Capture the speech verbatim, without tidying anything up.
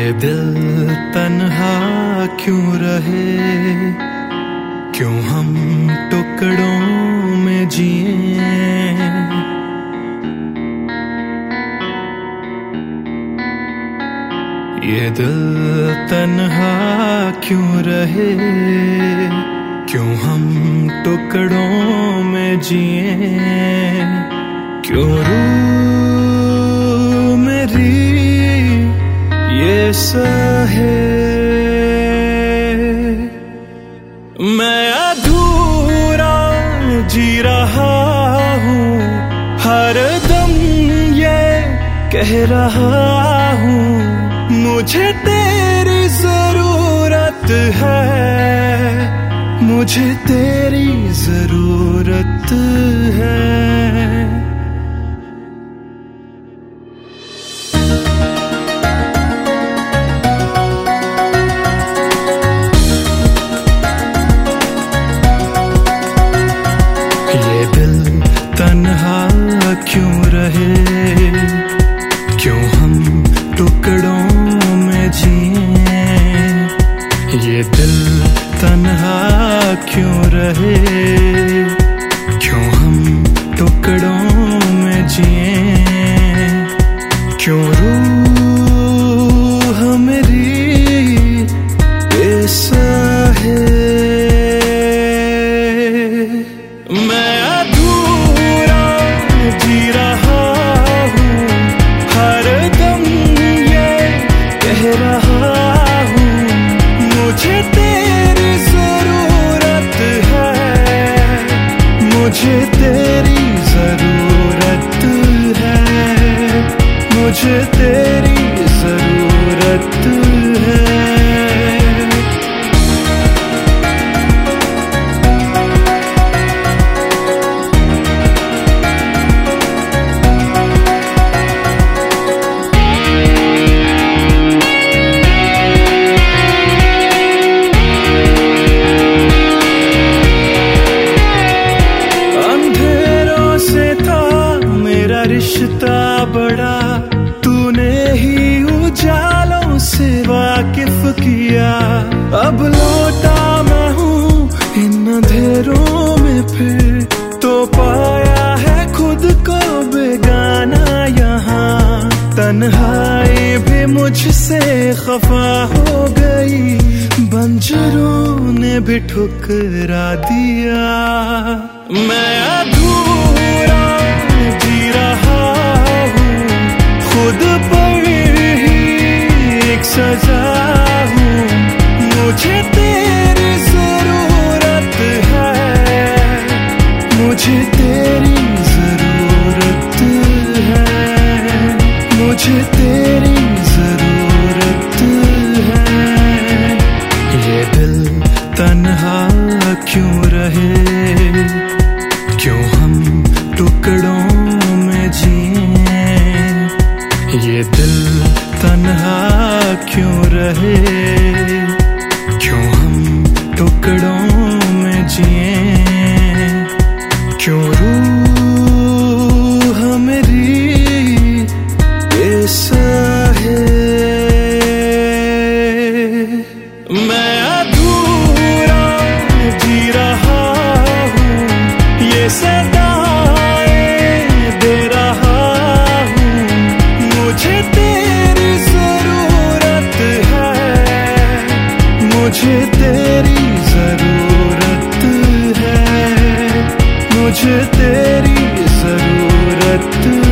ये दिल तन्हा क्यों रहे, क्यों हम टुकड़ों में जिए। ये दिल तन्हा क्यों रहे, क्यों हम टुकड़ों में जिए। क्यों रूह मेरी ये सहे, मैं अधूरा जी रहा हूँ, हर दम ये कह रहा हूँ, मुझे तेरी जरूरत है, मुझे तेरी जरूरत है। ये दिल तन्हा क्यों रहे, क्यों हम टुकड़ों में जिए। ये दिल तन्हा क्यों रहे, क्यों हम टुकड़ों में जिए। क्यों रूह मेरी ये सहे, मैं अधूरा जी रहा हूँ, हर दम ये कह रहा हूँ, मुझे तेरी जरूरत है, मुझे तेरी जरूरत है, मुझे तेरी जरूरत है। रिश्ता बड़ा तूने ही उजालों से वाकिफ किया, अब लौटा मैं हूँ इन अंधेरों में, फिर तो पाया है खुद को बेगाना यहाँ। तन्हाई भी मुझसे खफा हो गई, बंजरों ने भी ठुकरा दिया। मैं अधूरा जी रहा हूँ, खुद पर ही एक सजा हूँ, मुझे तेरी जरूरत है, मुझे तेरी जरूरत है, मुझे तेरी जरूरत है। ये दिल तन्हा क्यों रहे, क्यों हम टुकड़ों में जिए। ये दिल तन्हा क्यों रहे, क्यों हम टुकड़ों में जिए। क्यों रूह मेरी ये सहे, मैं अधूरा जी रहा हूँ, ये सदाएं दे रहा हूँ, मुझे तेरी जरूरत है, मुझे तेरी जरूरत है, मुझे तेरी जरूरत